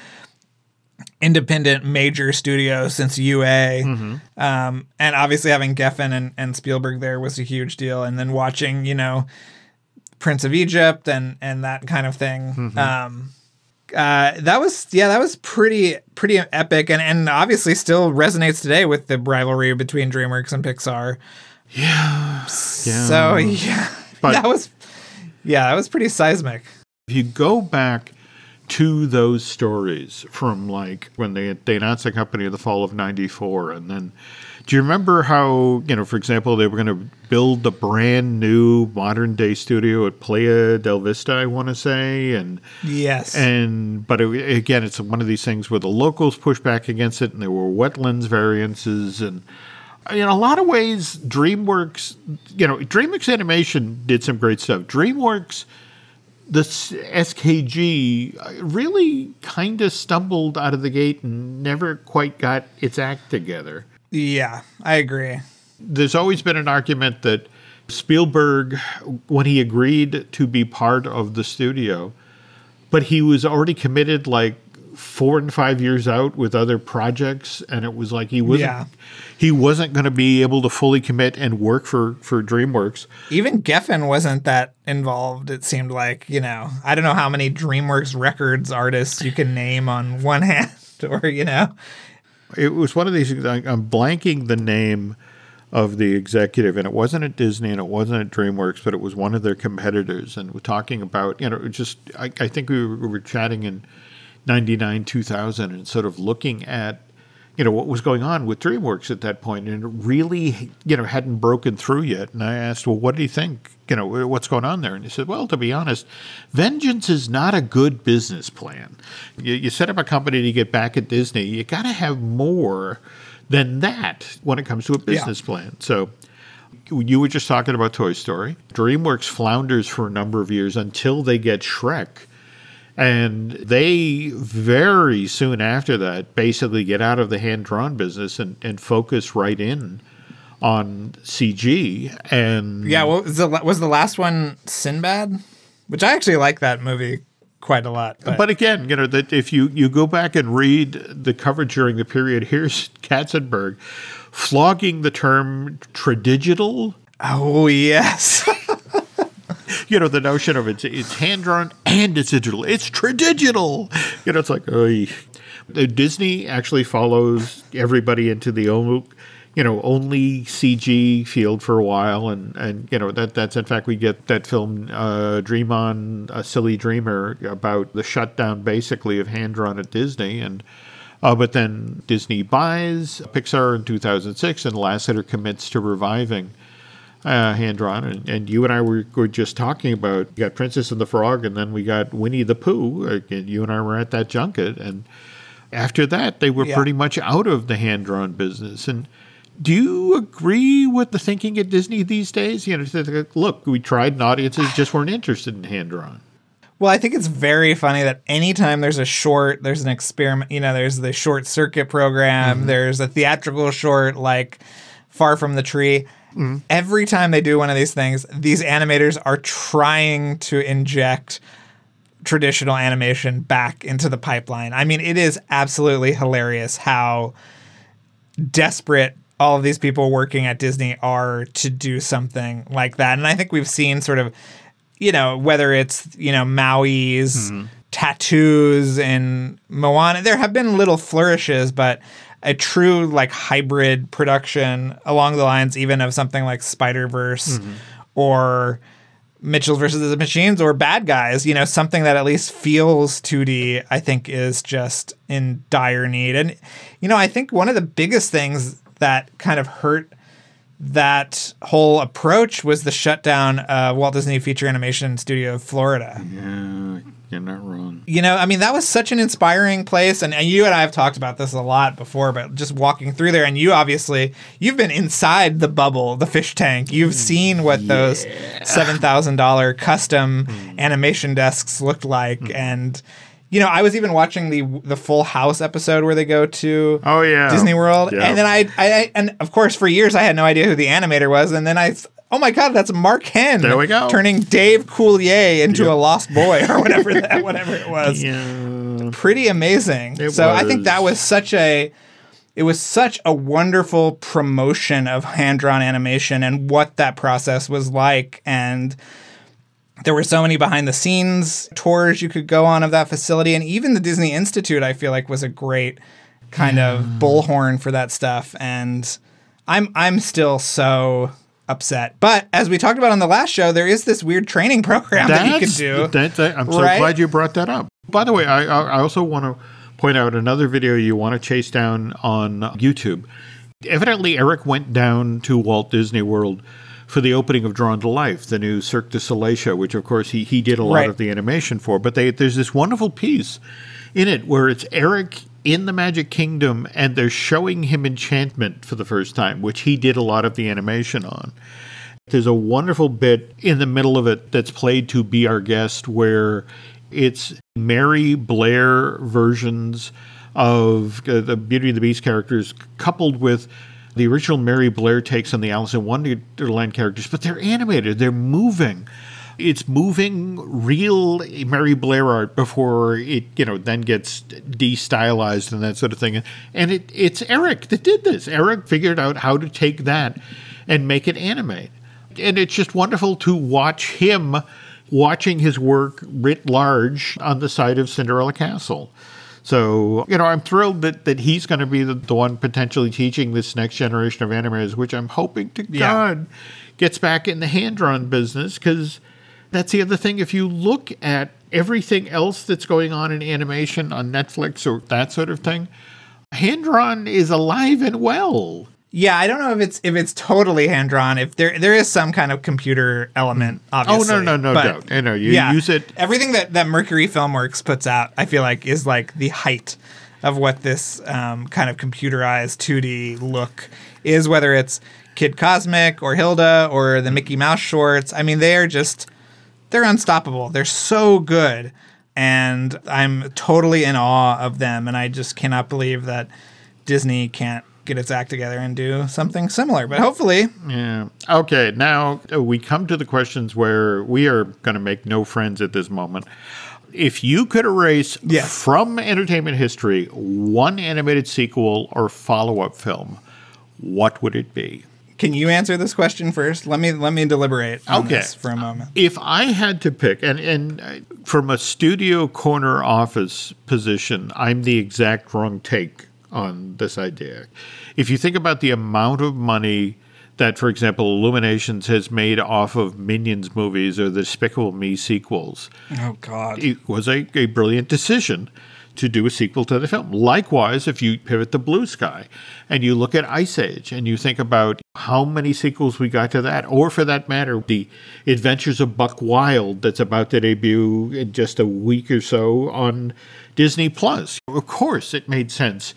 independent major studio since U A. Mm-hmm. Um, and obviously having Geffen and, and Spielberg there was a huge deal. And then watching, you know, Prince of Egypt and, and that kind of thing. Mm-hmm. Um, uh, that was, yeah, that was pretty, pretty epic. And, and obviously still resonates today with the rivalry between DreamWorks and Pixar. Yeah. yeah. So, yeah, but that was, yeah, that was pretty seismic. If you go back to those stories from like when they, they announced the company in the fall of ninety-four, and then do you remember how, you know, for example, they were going to build the brand new modern day studio at Playa del Vista, I want to say. And yes. And, but it, again, it's one of these things where the locals pushed back against it and there were wetlands variances. And in a lot of ways, DreamWorks, you know, DreamWorks Animation did some great stuff. DreamWorks, the S K G, really kind of stumbled out of the gate and never quite got its act together. Yeah, I agree. There's always been an argument that Spielberg, when he agreed to be part of the studio, but he was already committed like four and five years out with other projects, and it was like he wasn't yeah. he wasn't going to be able to fully commit and work for, for DreamWorks. Even Geffen wasn't that involved, it seemed like. You know, I don't know how many DreamWorks Records artists you can name on one hand, or, you know. It was one of these, I'm blanking the name of the executive, and it wasn't at Disney and it wasn't at DreamWorks, but it was one of their competitors. And we're talking about, you know, just, I, I think we were, we were chatting in ninety-nine, two thousand and sort of looking at, you know, what was going on with DreamWorks at that point, and it really, you know, hadn't broken through yet. And I asked, well, what do you think? You know, what's going on there? And he said, well, to be honest, vengeance is not a good business plan. You, you set up a company to get back at Disney. You got to have more than that when it comes to a business yeah. plan. So you were just talking about Toy Story. DreamWorks flounders for a number of years until they get Shrek. And they very soon after that basically get out of the hand-drawn business and, and focus right in on C G. And yeah, well, was the, was the last one Sinbad? Which I actually like that movie quite a lot. But, but again, you know, that if you, you go back and read the coverage during the period, here's Katzenberg flogging the term tradigital. Oh, yes. You know, the notion of it's it's hand-drawn and it's digital. It's tradigital. You know, it's like, oy. Disney actually follows everybody into the only, you know, only C G field for a while. And, and you know, that that's, in fact, we get that film, uh, Dream On, A Silly Dreamer, about the shutdown, basically, of hand-drawn at Disney. And uh, but then Disney buys Pixar in two thousand six, and Lasseter commits to reviving Uh, hand-drawn, and, and you and I were, were just talking about, you got Princess and the Frog, and then we got Winnie the Pooh, and you and I were at that junket, and after that, they were yeah. pretty much out of the hand-drawn business. And Do you agree with the thinking at Disney these days? You know, look, we tried and audiences just weren't interested in hand-drawn. Well, I think it's very funny that anytime there's a short, there's an experiment, you know, there's the short circuit program, mm-hmm. there's a theatrical short like Far From the Tree. Mm-hmm. Every time they do one of these things, these animators are trying to inject traditional animation back into the pipeline. I mean, it is absolutely hilarious how desperate all of these people working at Disney are to do something like that. And I think we've seen sort of, you know, whether it's, you know, Maui's mm-hmm. tattoos and Moana, there have been little flourishes, but a true like hybrid production along the lines even of something like Spider-Verse mm-hmm. or Mitchell versus the Machines or Bad Guys, you know, something that at least feels two D, I think is just in dire need. And, you know, I think one of the biggest things that kind of hurt that whole approach was the shutdown of Walt Disney Feature Animation Studio of Florida. Yeah, you're not wrong. You know, I mean, that was such an inspiring place. And, and you and I have talked about this a lot before, but just walking through there, and you obviously, you've been inside the bubble, the fish tank. You've seen what yeah. those seven thousand dollars custom mm. animation desks looked like. Mm. And, you know, I was even watching the the Full House episode where they go to oh, yeah. Disney World. Yeah. And then I, I, and of course, for years, I had no idea who the animator was. And then I, oh my God, that's Mark Henn. There we go. Turning Dave Coulier into yep. a lost boy or whatever that, whatever it was. Yeah. Pretty amazing. It so was. I think that was such a, it was such a wonderful promotion of hand-drawn animation and what that process was like. And there were so many behind-the-scenes tours you could go on of that facility. And even the Disney Institute, I feel like, was a great kind yeah. of bullhorn for that stuff. And I'm I'm still so upset. But as we talked about on the last show, there is this weird training program That's, that you could do. That, that, I'm so right? glad you brought that up. By the way, I, I also want to point out another video you want to chase down on YouTube. Evidently, Eric went down to Walt Disney World for the opening of Drawn to Life, the new Cirque du Soleil show, which, of course, he, he did a lot right. of the animation for. But they, there's this wonderful piece in it where it's Eric in the Magic Kingdom, and they're showing him Enchantment for the first time, which he did a lot of the animation on. There's a wonderful bit in the middle of it that's played to Be Our Guest, where it's Mary Blair versions of uh, the Beauty and the Beast characters coupled with the original Mary Blair takes on the Alice in Wonderland characters, but they're animated, they're moving. It's moving real Mary Blair art before it, you know, then gets de-stylized and that sort of thing. And it, it's Eric that did this. Eric figured out how to take that and make it animate. And it's just wonderful to watch him watching his work writ large on the side of Cinderella Castle. So, you know, I'm thrilled that, that he's going to be the, the one potentially teaching this next generation of animators, which I'm hoping to yeah. God gets back in the hand-drawn business, because that's the other thing. If you look at everything else that's going on in animation on Netflix or that sort of thing, hand-drawn is alive and well. Yeah, I don't know if it's if it's totally hand drawn. If there there is some kind of computer element, obviously. Oh no, no, no but, doubt. I know you yeah, use it. Everything that, that Mercury Filmworks puts out, I feel like, is like the height of what this um, kind of computerized two D look is. Whether it's Kid Cosmic or Hilda or the Mickey Mouse shorts, I mean, they are just they're unstoppable. They're so good, and I'm totally in awe of them. And I just cannot believe that Disney can't get its act together and do something similar, but hopefully. Yeah. Okay, now we come to the questions where we are going to make no friends at this moment. If you could erase yes. from entertainment history one animated sequel or follow-up film, what would it be? Can you answer this question first? Let me let me deliberate on okay. this for a moment. If I had to pick, and, and from a studio corner office position, I'm the exact wrong take on this idea. If you think about the amount of money that, for example, Illuminations has made off of Minions movies or the Despicable Me sequels, oh God, it was a, a brilliant decision to do a sequel to the film. Likewise, if you pivot to Blue Sky and you look at Ice Age and you think about how many sequels we got to that, or for that matter, the Adventures of Buck Wild that's about to debut in just a week or so on Disney Plus. Of course, it made sense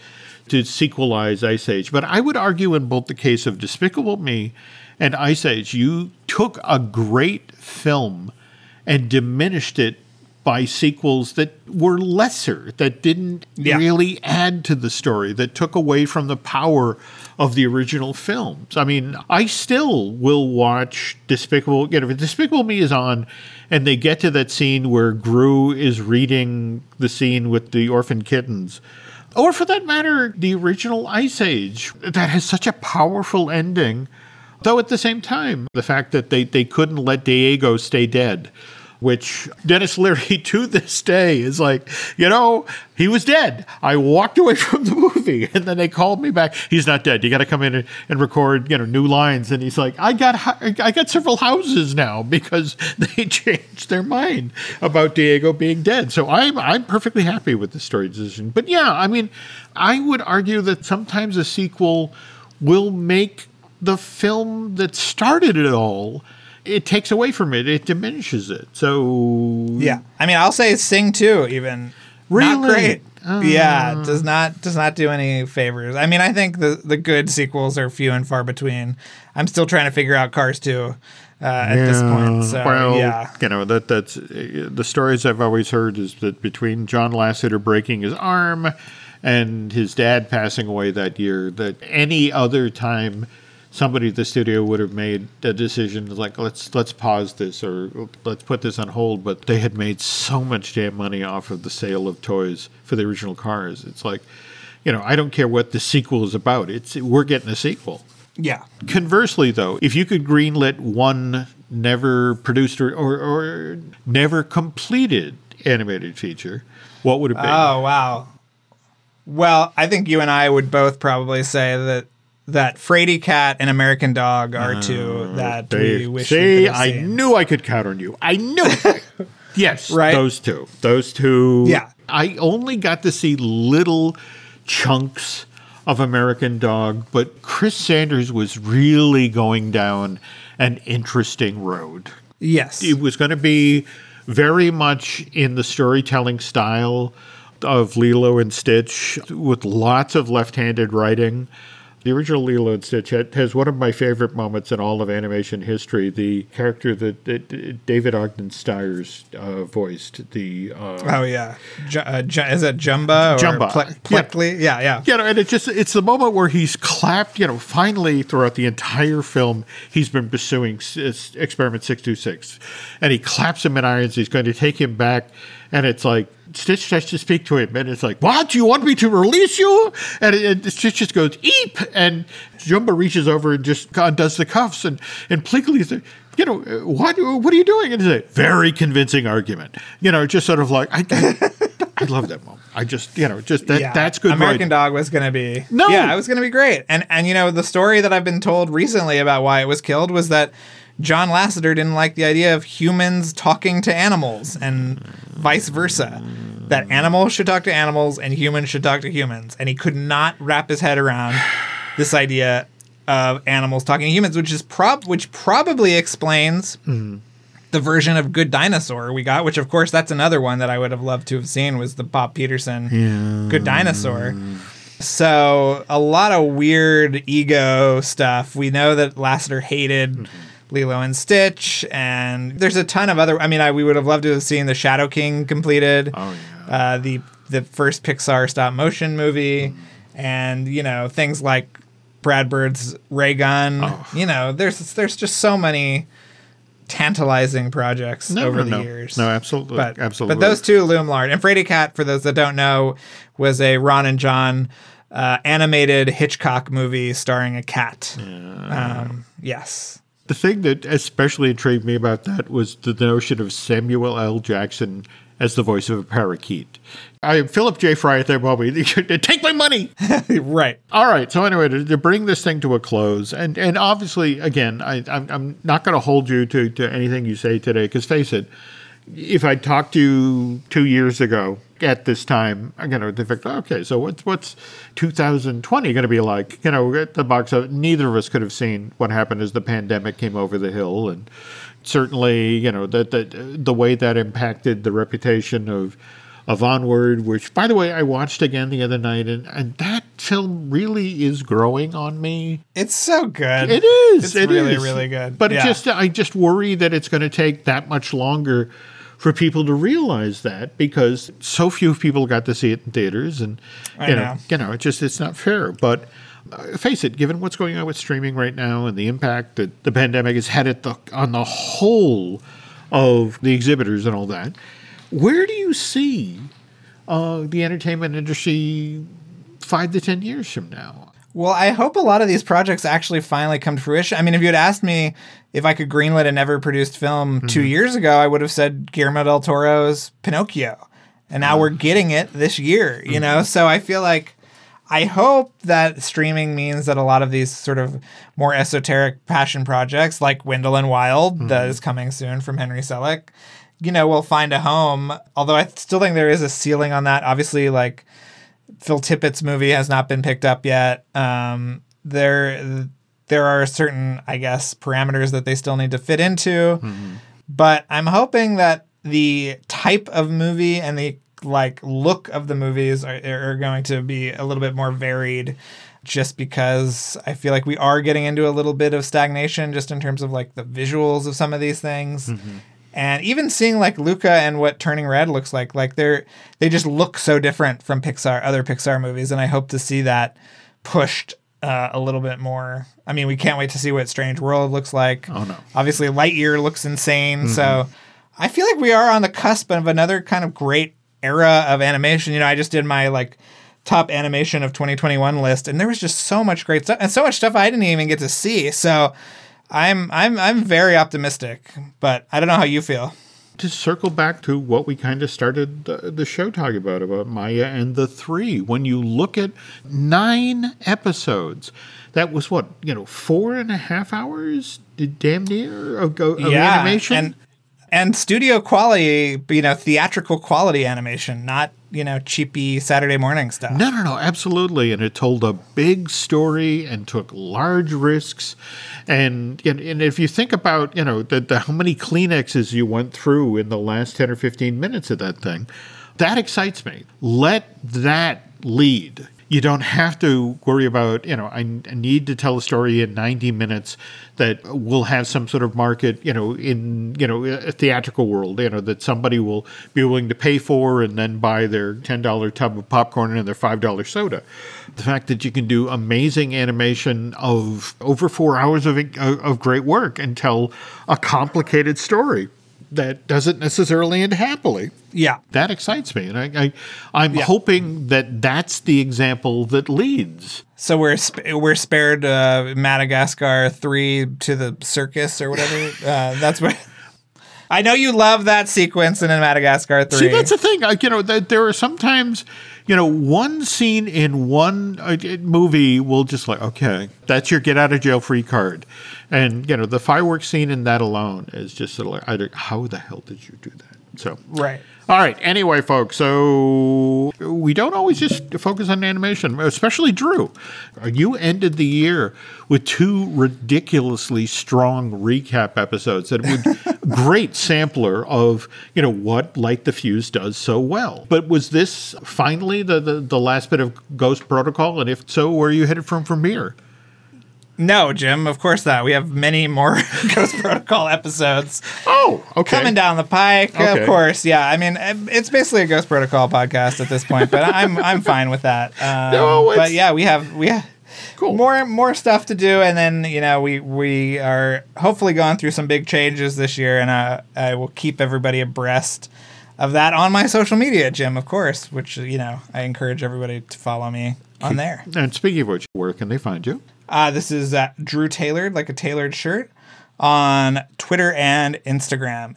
to sequelize Ice Age. But I would argue in both the case of Despicable Me and Ice Age, you took a great film and diminished it by sequels that were lesser, that didn't Yeah. really add to the story, that took away from the power of the original films. I mean, I still will watch Despicable, you know, if Despicable Me is on and they get to that scene where Gru is reading the scene with the orphan kittens, or for that matter, the original Ice Age, that has such a powerful ending. Though at the same time, the fact that they, they couldn't let Diego stay dead, which Dennis Leary to this day is like, you know, he was dead. I walked away from the movie and then they called me back. He's not dead. You got to come in and, and record, you know, new lines. And he's like, I got I got several houses now because they changed their mind about Diego being dead. So I'm I'm perfectly happy with the story decision. But yeah, I mean, I would argue that sometimes a sequel will make the film that started it all, it takes away from it. It diminishes it. So Yeah. I mean, I'll say Sing two even. Really? Not great. Uh. Yeah, does not does not do any favors. I mean, I think the the good sequels are few and far between. I'm still trying to figure out Cars two uh, at yeah, this point. So, well, yeah. you know, that that's uh, the stories I've always heard is that between John Lasseter breaking his arm and his dad passing away that year, that any other time somebody at the studio would have made a decision like, let's let's pause this or let's put this on hold. But they had made so much damn money off of the sale of toys for the original Cars. It's like, you know, I don't care what the sequel is about. It's we're getting a sequel. Yeah. Conversely, though, if you could greenlit one never produced or, or, or never completed animated feature, what would it be? Oh, wow. Well, I think you and I would both probably say that that Frady Cat and American Dog are two that They- we wish see, we could have I seen. knew I could count on you. I knew it. Yes, Right? those two. Those two. Yeah. I only got to see little chunks of American Dog, but Chris Sanders was really going down an interesting road. Yes. It was going to be very much in the storytelling style of Lilo and Stitch with lots of left-handed writing. The original Lilo and Stitch has one of my favorite moments in all of animation history. The character that, that David Ogden Stiers uh, voiced, the uh, Oh yeah, Ju- uh, Ju- is it Jumba or Jumba. Ple- Yeah. Pleckly? Yeah, yeah. You know, and it just it's the moment where he's clapped, you know, finally throughout the entire film, he's been pursuing s- Experiment six two six. And he claps him in irons, he's going to take him back, and it's like, Stitch tries to speak to him, and it's like, what? You want me to release you? And, it, and Stitch just goes, eep! And Jumba reaches over and just undoes the cuffs, and, and Pleakley's like, you know, what, what are you doing? And he's like, very convincing argument. You know, just sort of like, I, I, I love that moment. I just, you know, just that Yeah. that's good American writing. Dog was going to be No. Yeah, it was going to be great. And and you know, the story that I've been told recently about why it was killed was that John Lasseter didn't like the idea of humans talking to animals and vice versa. That animals should talk to animals and humans should talk to humans. And he could not wrap his head around this idea of animals talking to humans, which is prob which probably explains the version of Good Dinosaur we got, which of course that's another one that I would have loved to have seen was the Bob Peterson Good Dinosaur. So a lot of weird ego stuff. We know that Lasseter hated Lilo and Stitch, and there's a ton of other. I mean, I, we would have loved to have seen the Shadow King completed. Oh, yeah. Uh, the the first Pixar stop motion movie, and you know things like Brad Bird's Ray Gun. Oh. You know, there's there's just so many tantalizing projects No, over no, the no. years. No, absolutely. But, absolutely. but those two loom large. And Frady Cat, for those that don't know, was a Ron and John uh, animated Hitchcock movie starring a cat. Um, yes. The thing that especially intrigued me about that was the notion of Samuel L. Jackson as the voice of a parakeet. I am Philip J. Fry at that moment. Take my money! Right. All right. So anyway, to, to bring this thing to a close, and, and obviously, again, I, I'm, I'm not going to hold you to, to anything you say today, because face it, if I talked to you two years ago at this time, I'm going to think, okay, so what's what's two thousand twenty going to be like? You know, at the box office, neither of us could have seen what happened as the pandemic came over the hill, and certainly, you know, that that the way that impacted the reputation of of Onward, which, by the way, I watched again the other night, and, and that film really is growing on me. It's so good. It is. It's it really, is. really good. But yeah. it just, I just worry that it's going to take that much longer for people to realize that, because so few people got to see it in theaters, and you I know, know. you know, it just it's not fair. But uh, face it, given what's going on with streaming right now and the impact that the pandemic has had it the, on the whole of the exhibitors and all that, where do you see uh, the entertainment industry five to ten years from now? Well, I hope a lot of these projects actually finally come to fruition. I mean, if you had asked me if I could greenlit a never-produced film mm-hmm. two years ago, I would have said Guillermo del Toro's Pinocchio. And now we're getting it this year, you mm-hmm. know? So I feel like I hope that streaming means that a lot of these sort of more esoteric passion projects, like Wendell and Wild, mm-hmm. that is coming soon from Henry Selick, you know, will find a home. Although I still think there is a ceiling on that. Obviously, like, Phil Tippett's movie has not been picked up yet. Um, there, there are certain, I guess, parameters that they still need to fit into. Mm-hmm. But I'm hoping that the type of movie and the like look of the movies are, are going to be a little bit more varied, just because I feel like we are getting into a little bit of stagnation just in terms of like the visuals of some of these things. Mm-hmm. And even seeing like Luca and what Turning Red looks like, like they're they just look so different from Pixar, other Pixar movies, and I hope to see that pushed uh, a little bit more. I mean, we can't wait to see what Strange World looks like. Oh no! Obviously, Lightyear looks insane. Mm-hmm. So I feel like we are on the cusp of another kind of great era of animation. You know, I just did my like top animation of twenty twenty-one list, and there was just so much great stuff and so much stuff I didn't even get to see. So. I'm I'm I'm very optimistic, but I don't know how you feel. To circle back to what we kind of started the, the show talking about, about Maya and the Three. When you look at nine episodes, that was what, you know, four and a half hours, damn near, of, of yeah, animation? And, and studio quality, you know, theatrical quality animation, not, you know, cheapy Saturday morning stuff. No, no, no, absolutely. And it told a big story and took large risks. And and, and if you think about, you know, the, the how many Kleenexes you went through in the last ten or fifteen minutes of that thing, that excites me. Let that lead. You don't have to worry about, you know, I, I need to tell a story in ninety minutes that will have some sort of market, you know, in, you know, a theatrical world, you know, that somebody will be willing to pay for and then buy their ten dollar tub of popcorn and their five dollar soda. The fact that you can do amazing animation of over four hours of, of great work and tell a complicated story that doesn't necessarily end happily. Yeah. That excites me. And I, I, I'm yeah. hoping that that's the example that leads. So we're sp- we're spared uh, Madagascar three to the circus or whatever. uh, that's what... I know you love that sequence in Madagascar three. See, that's the thing. I, you know, that there are sometimes, you know, one scene in one uh, movie will just like, okay, that's your get out of jail free card. And, you know, the fireworks scene in that alone is just sort of like, I don't, how the hell did you do that? So, right. All right. Anyway, folks, so we don't always just focus on animation, especially Drew. You ended the year with two ridiculously strong recap episodes that would great sampler of, you know, what Light the Fuse does so well. But was this finally the, the, the last bit of Ghost Protocol? And if so, where are you headed from from here? No, Jim, of course not. We have many more Ghost Protocol episodes. Oh, okay. Coming down the pike, okay. Of course. Yeah, I mean, it's basically a Ghost Protocol podcast at this point, but I'm I'm fine with that. Um, no, but yeah, we have we have cool. more more stuff to do, and then you know we we are hopefully going through some big changes this year, and I I will keep everybody abreast of that on my social media, Jim, of course, which you know I encourage everybody to follow me on there. And speaking of which, where can they find you? Uh, this is uh, Drew Tailored, like a tailored shirt, on Twitter and Instagram.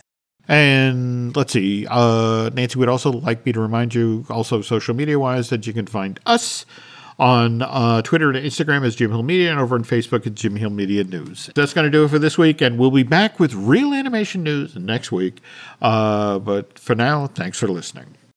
And let's see, uh, Nancy would also like me to remind you, also social media-wise, that you can find us on uh, Twitter and Instagram as Jim Hill Media, and over on Facebook at Jim Hill Media News. That's going to do it for this week, and we'll be back with real animation news next week. Uh, but for now, thanks for listening.